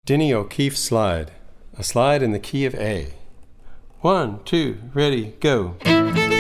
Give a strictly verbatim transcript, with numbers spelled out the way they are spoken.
Denny O'Keefe slide, a slide in the key of A. One, two, ready, go.